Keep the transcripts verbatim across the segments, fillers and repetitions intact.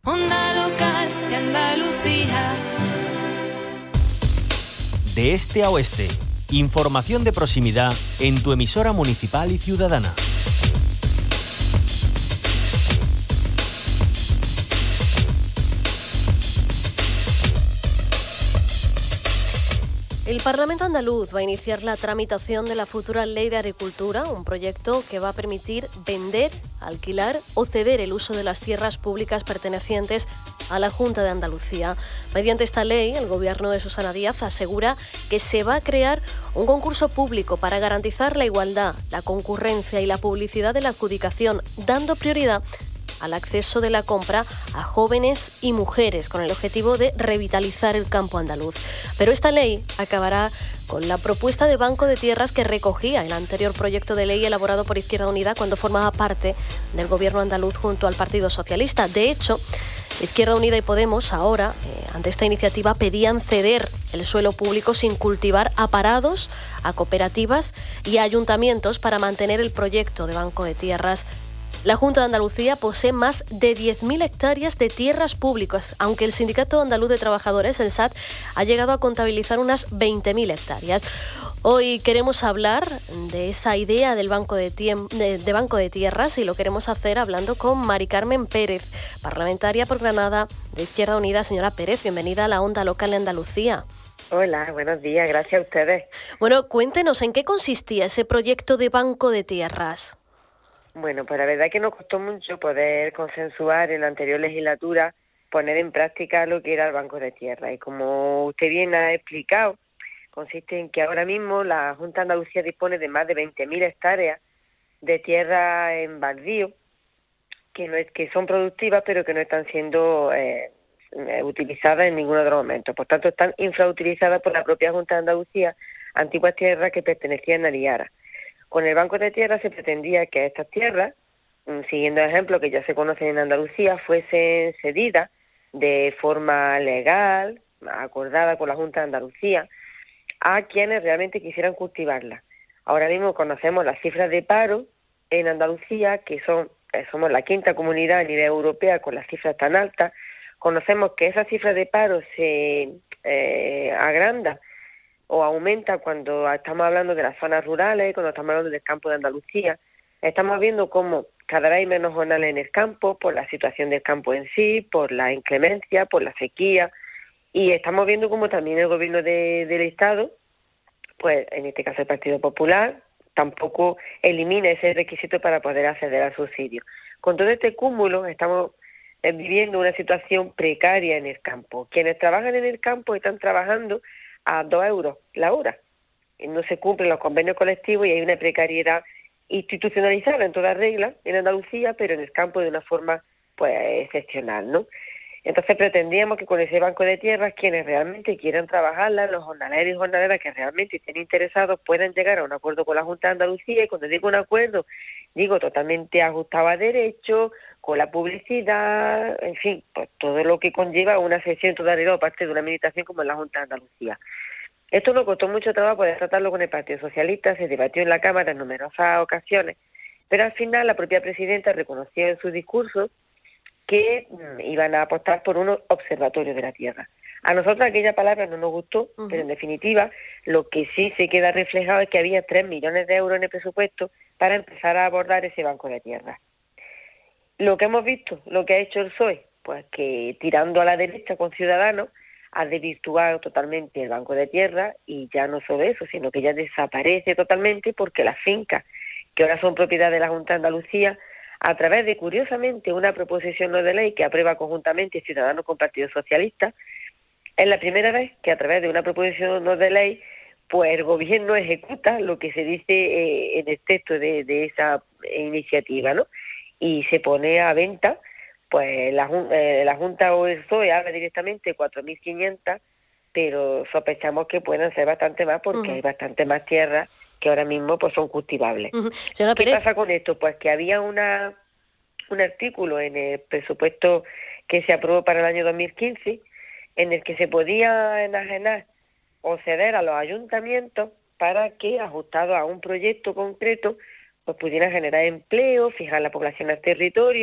Onda local de Andalucía. De este a oeste, información de proximidad en tu emisora municipal y ciudadana. El Parlamento andaluz va a iniciar la tramitación de la futura Ley de Agricultura, un proyecto que va a permitir vender, alquilar o ceder el uso de las tierras públicas pertenecientes a la Junta de Andalucía. Mediante esta ley, el Gobierno de Susana Díaz asegura que se va a crear un concurso público para garantizar la igualdad, la concurrencia y la publicidad de la adjudicación, dando prioridad al acceso de la compra a jóvenes y mujeres, con el objetivo de revitalizar el campo andaluz. Pero esta ley acabará con la propuesta de Banco de Tierras que recogía el anterior proyecto de ley elaborado por Izquierda Unida cuando formaba parte del Gobierno andaluz junto al Partido Socialista. De hecho, Izquierda Unida y Podemos ahora, eh, ante esta iniciativa, pedían ceder el suelo público sin cultivar a parados, a cooperativas y a ayuntamientos para mantener el proyecto de Banco de Tierras. La Junta de Andalucía posee más de diez mil hectáreas de tierras públicas, aunque el Sindicato Andaluz de Trabajadores, el S A T, ha llegado a contabilizar unas veinte mil hectáreas. Hoy queremos hablar de esa idea del banco de, tiem- de, de Banco de Tierras y lo queremos hacer hablando con Mari Carmen Pérez, parlamentaria por Granada de Izquierda Unida. Señora Pérez, bienvenida a la Onda Local de Andalucía. Hola, buenos días, gracias a ustedes. Bueno, cuéntenos, ¿en qué consistía ese proyecto de Banco de Tierras? Bueno, pues la verdad es que nos costó mucho poder consensuar en la anterior legislatura, poner en práctica lo que era el Banco de Tierra. Y como usted bien ha explicado, consiste en que ahora mismo la Junta de Andalucía dispone de más de veinte mil hectáreas de tierra en baldío, que no es que son productivas, pero que no están siendo eh, utilizadas en ninguno de los momentos. Por tanto, están infrautilizadas por la propia Junta de Andalucía, antiguas tierras que pertenecían a Liara. Con el Banco de Tierras se pretendía que estas tierras, siguiendo el ejemplo que ya se conocen en Andalucía, fuesen cedidas de forma legal, acordada con la Junta de Andalucía, a quienes realmente quisieran cultivarlas. Ahora mismo conocemos las cifras de paro en Andalucía, que son somos la quinta comunidad a nivel europea con las cifras tan altas. Conocemos que esa cifra de paro se eh, agranda o aumenta cuando estamos hablando de las zonas rurales, cuando estamos hablando del campo de Andalucía. Estamos viendo cómo cada vez hay menos jornales en el campo, por la situación del campo en sí, por la inclemencia, por la sequía, y estamos viendo cómo también el gobierno de, del Estado, pues en este caso el Partido Popular, tampoco elimina ese requisito para poder acceder al subsidio. Con todo este cúmulo estamos viviendo una situación precaria en el campo. Quienes trabajan en el campo están trabajando a dos euros la hora. No se cumplen los convenios colectivos y hay una precariedad institucionalizada en toda regla en Andalucía, pero en el campo de una forma pues excepcional, ¿no? Entonces pretendíamos que con ese banco de tierras quienes realmente quieran trabajarla, los jornaleros y jornaleras que realmente estén interesados, puedan llegar a un acuerdo con la Junta de Andalucía. Y cuando digo un acuerdo, digo totalmente ajustado a derecho, con la publicidad, en fin, pues todo lo que conlleva una sesión toda realidad parte de una administración como es la Junta de Andalucía. Esto nos costó mucho trabajo poder tratarlo con el Partido Socialista, se debatió en la Cámara en numerosas ocasiones, pero al final la propia presidenta reconoció en su discurso que mm, iban a apostar por unos observatorios de la tierra. A nosotros aquella palabra no nos gustó, uh-huh. pero en definitiva lo que sí se queda reflejado es que había tres millones de euros en el presupuesto para empezar a abordar ese banco de tierra. Lo que hemos visto, lo que ha hecho el P S O E, pues que tirando a la derecha con Ciudadanos, ha desvirtuado totalmente el banco de tierra, y ya no solo eso, sino que ya desaparece totalmente porque las fincas, que ahora son propiedad de la Junta de Andalucía, a través de, curiosamente, una proposición no de ley que aprueba conjuntamente Ciudadanos con Partido Socialista, es la primera vez que a través de una proposición no de ley, pues el gobierno ejecuta lo que se dice eh, en el texto de, de esa iniciativa, ¿no? Y se pone a venta, pues la, eh, la Junta o el P S O E habla directamente de cuatro mil quinientas, pero sospechamos que pueden ser bastante más porque uh-huh. hay bastante más tierras que ahora mismo pues son cultivables. Uh-huh. ¿Qué Pérez? pasa con esto? Pues que había una un artículo en el presupuesto que se aprobó para el año dos mil quince en el que se podía enajenar o ceder a los ayuntamientos para que, ajustado a un proyecto concreto, pues pudieran generar empleo, fijar la población al territorio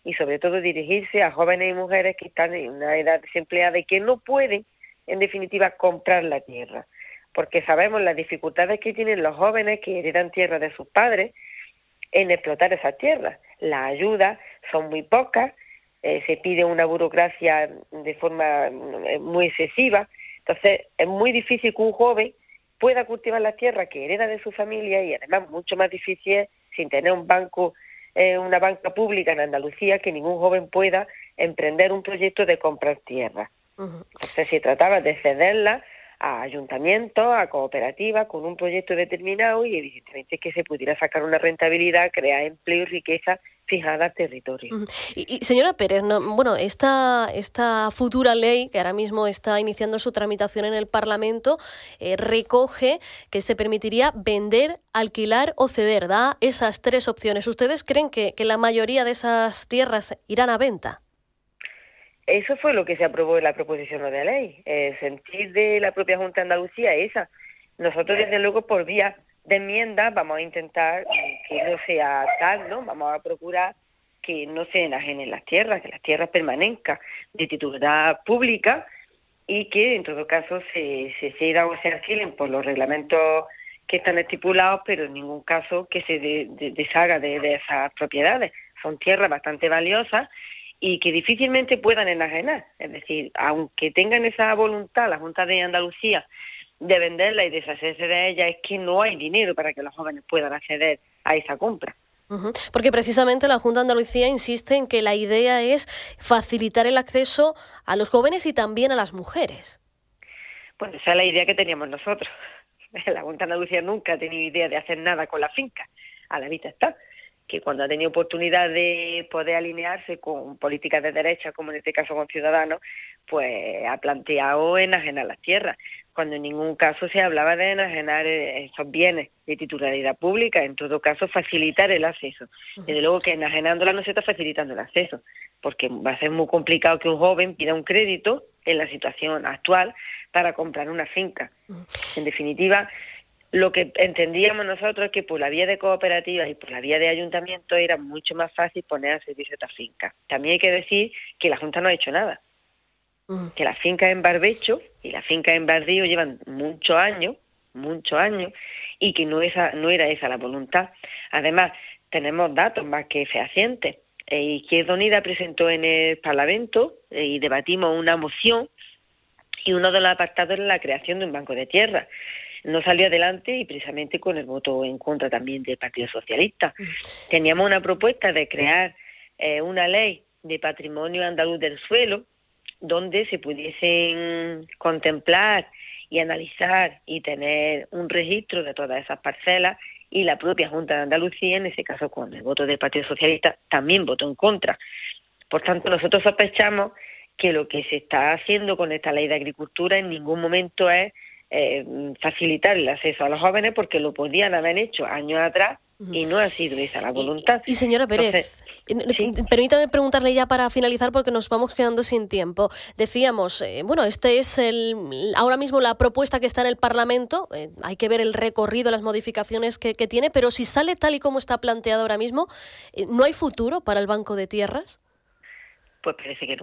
y sobre todo dirigirse a jóvenes y mujeres que están en una edad desempleada y que no pueden, en definitiva, comprar la tierra, porque sabemos las dificultades que tienen los jóvenes que heredan tierra de sus padres en explotar esas tierras. Las ayudas son muy pocas, eh, se pide una burocracia de forma eh, muy excesiva, entonces es muy difícil que un joven pueda cultivar la tierra que hereda de su familia, y además mucho más difícil es sin tener un banco, eh, una banca pública en Andalucía, que ningún joven pueda emprender un proyecto de comprar tierra. Uh-huh. Entonces se trataba de cederla a ayuntamientos, a cooperativas, con un proyecto determinado, y evidentemente que se pudiera sacar una rentabilidad, crear empleo y riqueza fijada al territorio. Uh-huh. Y, y señora Pérez, no, bueno, esta, esta futura ley, que ahora mismo está iniciando su tramitación en el Parlamento, eh, recoge que se permitiría vender, alquilar o ceder, da esas tres opciones. ¿Ustedes creen que, que la mayoría de esas tierras irán a venta? Eso fue lo que se aprobó en la proposición de ley. El sentir de la propia Junta de Andalucía es esa. Nosotros, desde luego, por vía de enmienda, vamos a intentar que no sea tal, ¿no? Vamos a procurar que no se enajenen las tierras, que las tierras permanezcan de titularidad pública y que, en todo caso, se, se cedan o se alquilen por los reglamentos que están estipulados, pero en ningún caso que se de, de, deshaga de, de esas propiedades. Son tierras bastante valiosas y que difícilmente puedan enajenar. Es decir, aunque tengan esa voluntad la Junta de Andalucía de venderla y deshacerse de ella, es que no hay dinero para que los jóvenes puedan acceder a esa compra. Uh-huh. Porque precisamente la Junta de Andalucía insiste en que la idea es facilitar el acceso a los jóvenes y también a las mujeres. Pues esa es la idea que teníamos nosotros. La Junta de Andalucía nunca ha tenido idea de hacer nada con la finca. A la vista está que cuando ha tenido oportunidad de poder alinearse con políticas de derecha, como en este caso con Ciudadanos, pues ha planteado enajenar las tierras, cuando en ningún caso se hablaba de enajenar esos bienes de titularidad pública, en todo caso facilitar el acceso. Desde luego que enajenándola no se está facilitando el acceso, porque va a ser muy complicado que un joven pida un crédito en la situación actual para comprar una finca. En definitiva, lo que entendíamos nosotros es que por la vía de cooperativas y por la vía de ayuntamientos era mucho más fácil poner a servicio esta finca. También hay que decir que la Junta no ha hecho nada, mm. que las fincas en barbecho y las fincas en baldío llevan muchos años, muchos años, y que no, esa, no era esa la voluntad. Además, tenemos datos más que fehacientes. Eh, Izquierda Unida presentó en el Parlamento eh, y debatimos una moción, y uno de los apartados era la creación de un banco de tierra. No salió adelante y precisamente con el voto en contra también del Partido Socialista. Teníamos una propuesta de crear eh, una ley de patrimonio andaluz del suelo donde se pudiesen contemplar y analizar y tener un registro de todas esas parcelas, y la propia Junta de Andalucía, en ese caso con el voto del Partido Socialista, también votó en contra. Por tanto, nosotros sospechamos que lo que se está haciendo con esta ley de agricultura en ningún momento es Eh, facilitar el acceso a los jóvenes, porque lo podían haber hecho años atrás y no ha sido esa la voluntad. Y, y señora Pérez, Entonces, ¿sí? permítame preguntarle ya para finalizar, porque nos vamos quedando sin tiempo. Decíamos, eh, bueno, este es el ahora mismo la propuesta que está en el Parlamento, eh, hay que ver el recorrido, las modificaciones que, que tiene, pero si sale tal y como está planteado ahora mismo, eh, ¿no hay futuro para el Banco de Tierras? Pues parece que no.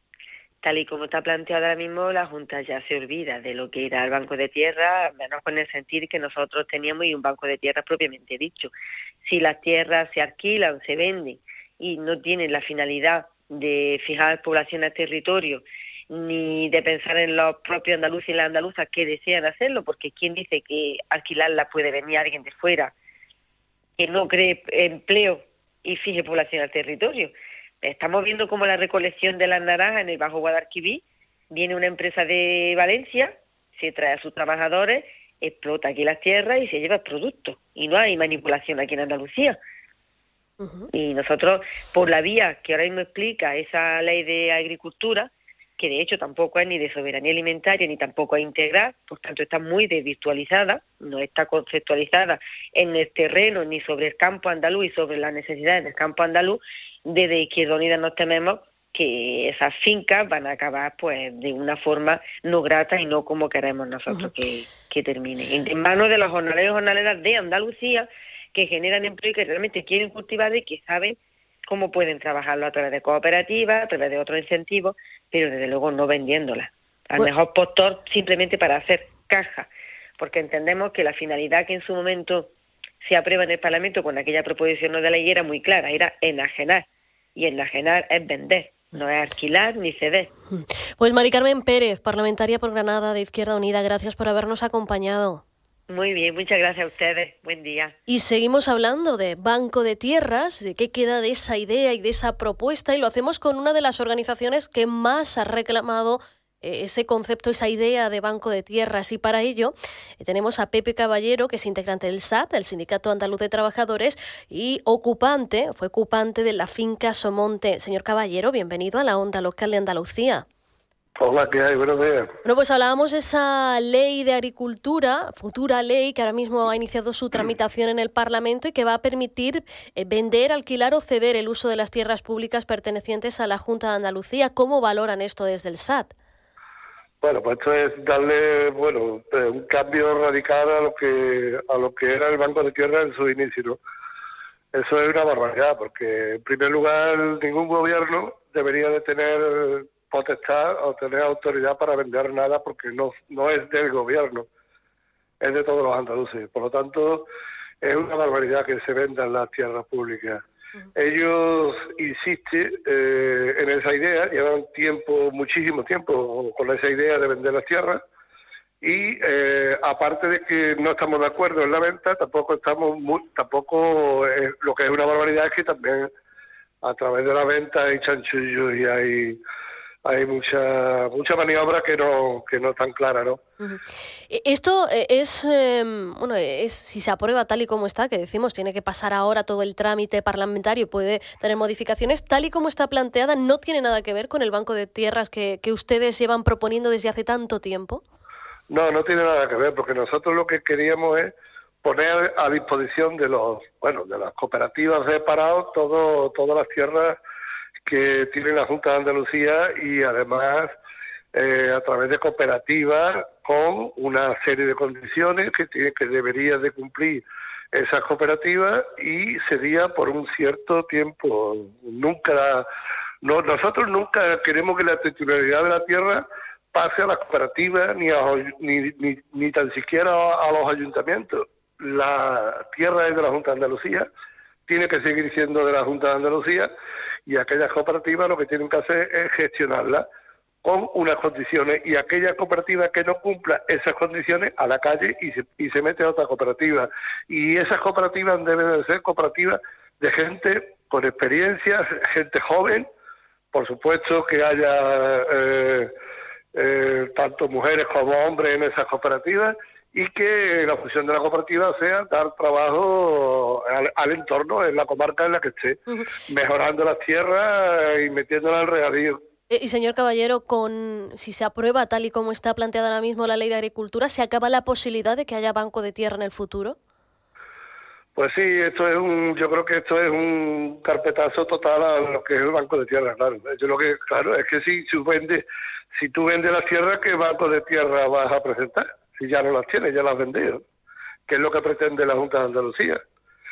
Tal y como está planteado ahora mismo, la Junta ya se olvida de lo que era el Banco de Tierra, menos con el sentir que nosotros teníamos y un Banco de Tierra propiamente dicho. Si las tierras se alquilan, se venden y no tienen la finalidad de fijar población al territorio, ni de pensar en los propios andaluces y las andaluzas que desean hacerlo, porque ¿quién dice que alquilarla puede venir alguien de fuera que no cree empleo y fije población al territorio? Estamos viendo cómo la recolección de las naranjas en el Bajo Guadalquivir, viene una empresa de Valencia, se trae a sus trabajadores, explota aquí las tierras y se lleva el producto. Y no hay manipulación aquí en Andalucía. Uh-huh. Y nosotros, por la vía que ahora mismo explica esa ley de agricultura, que de hecho tampoco es ni de soberanía alimentaria ni tampoco es integral, por tanto está muy desvirtualizada, no está conceptualizada en el terreno ni sobre el campo andaluz y sobre las necesidades del campo andaluz. Desde Izquierda Unida nos tememos que esas fincas van a acabar pues de una forma no grata y no como queremos nosotros uh-huh. que, que termine. En manos de los jornaleros y jornaleras de Andalucía, que generan empleo y que realmente quieren cultivar y que saben cómo pueden trabajarlo a través de cooperativas, a través de otros incentivos, pero desde luego no vendiéndola. Al Bueno. mejor postor simplemente para hacer caja, porque entendemos que la finalidad que en su momento se aprueba en el Parlamento con aquella proposición no de ley era muy clara, era enajenar, y enajenar es vender, no es alquilar ni ceder. Pues Mari Carmen Pérez, parlamentaria por Granada de Izquierda Unida, gracias por habernos acompañado. Muy bien, muchas gracias a ustedes, buen día. Y seguimos hablando de Banco de Tierras, de qué queda de esa idea y de esa propuesta, y lo hacemos con una de las organizaciones que más ha reclamado eh, ese concepto, esa idea de Banco de Tierras, y para ello eh, tenemos a Pepe Caballero, que es integrante del S A T, el Sindicato Andaluz de Trabajadores, y ocupante, fue ocupante de la finca Somonte. Señor Caballero, bienvenido a la Onda Local de Andalucía. Hola, ¿qué hay? Buenos días. Bueno, pues hablábamos de esa ley de agricultura, futura ley que ahora mismo ha iniciado su tramitación en el Parlamento y que va a permitir eh, vender, alquilar o ceder el uso de las tierras públicas pertenecientes a la Junta de Andalucía. ¿Cómo valoran esto desde el S A T? Bueno, pues esto es darle, bueno, un cambio radical a lo que a lo que era el Banco de Tierra en su inicio, ¿no? Eso es una barbaridad, porque en primer lugar ningún gobierno debería de tener potestad o tener autoridad para vender nada, porque no no es del gobierno, es de todos los andaluces. Por lo tanto, es una barbaridad que se vendan las tierras públicas. Uh-huh. Ellos insisten eh, en esa idea, llevan tiempo, muchísimo tiempo con esa idea de vender las tierras, y eh, aparte de que no estamos de acuerdo en la venta, tampoco estamos muy, tampoco eh, lo que es una barbaridad es que también a través de la venta hay chanchullos y hay hay mucha mucha maniobra que no que no es tan clara, ¿no? Uh-huh. Esto es eh, bueno es si se aprueba tal y como está, que decimos tiene que pasar ahora todo el trámite parlamentario y puede tener modificaciones, tal y como está planteada, no tiene nada que ver con el Banco de Tierras que, que ustedes llevan proponiendo desde hace tanto tiempo. No, no tiene nada que ver, porque nosotros lo que queríamos es poner a disposición de los bueno de las cooperativas de parados todo todas las tierras que tiene la Junta de Andalucía, y además eh, a través de cooperativas con una serie de condiciones que tiene que debería de cumplir esas cooperativas, y sería por un cierto tiempo. Nunca no, nosotros nunca queremos que la titularidad de la tierra pase a las cooperativas ni, a, ni, ni, ni tan siquiera a, a los ayuntamientos. La tierra es de la Junta de Andalucía, tiene que seguir siendo de la Junta de Andalucía, y aquellas cooperativas lo que tienen que hacer es gestionarla con unas condiciones, y aquella cooperativa que no cumpla esas condiciones a la calle y se, y se mete a otra cooperativa. Y esas cooperativas deben de ser cooperativas de gente con experiencia, gente joven, por supuesto que haya eh, eh, tanto mujeres como hombres en esas cooperativas, y que la función de la cooperativa sea dar trabajo al, al entorno, en la comarca en la que esté, uh-huh. mejorando las tierras y metiéndolas al regadío. Y señor Caballero, con si se aprueba tal y como está planteada ahora mismo la ley de agricultura, ¿se acaba la posibilidad de que haya banco de tierra en el futuro? Pues sí, esto es un, yo creo que esto es un carpetazo total a lo que es el banco de tierra, claro. Yo lo que, claro, es que si tú vendes, si tú vendes las tierras, ¿qué banco de tierra vas a presentar? Si ya no las tienes, ya las has vendido, que es lo que pretende la Junta de Andalucía.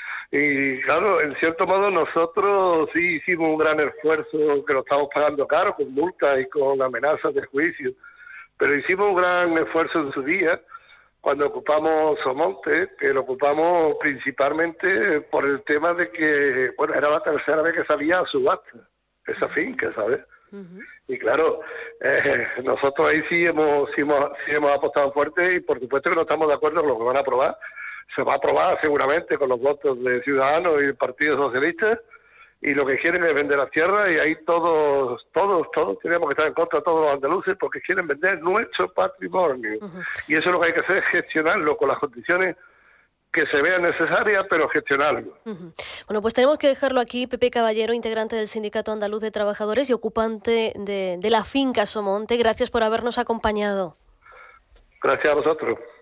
Y claro, en cierto modo nosotros sí hicimos un gran esfuerzo, que lo estamos pagando caro, con multas y con amenazas de juicio, pero hicimos un gran esfuerzo en su día, cuando ocupamos Somonte, que lo ocupamos principalmente por el tema de que, bueno, era la tercera vez que salía a subasta esa finca, ¿sabes? Uh-huh. Y claro, eh, nosotros ahí sí hemos, sí hemos sí hemos apostado fuerte, y por supuesto que no estamos de acuerdo con lo que van a aprobar. Se va a aprobar seguramente con los votos de Ciudadanos y del Partido Socialista, y lo que quieren es vender las tierras, y ahí todos, todos, todos tenemos que estar en contra, todos los andaluces, porque quieren vender nuestro patrimonio. Uh-huh. Y eso es lo que hay que hacer, es gestionarlo con las condiciones que se vean necesarias, pero gestionarlo. Uh-huh. Bueno, pues tenemos que dejarlo aquí. Pepe Caballero, integrante del Sindicato Andaluz de Trabajadores y ocupante de, de la finca Somonte, gracias por habernos acompañado. Gracias a vosotros.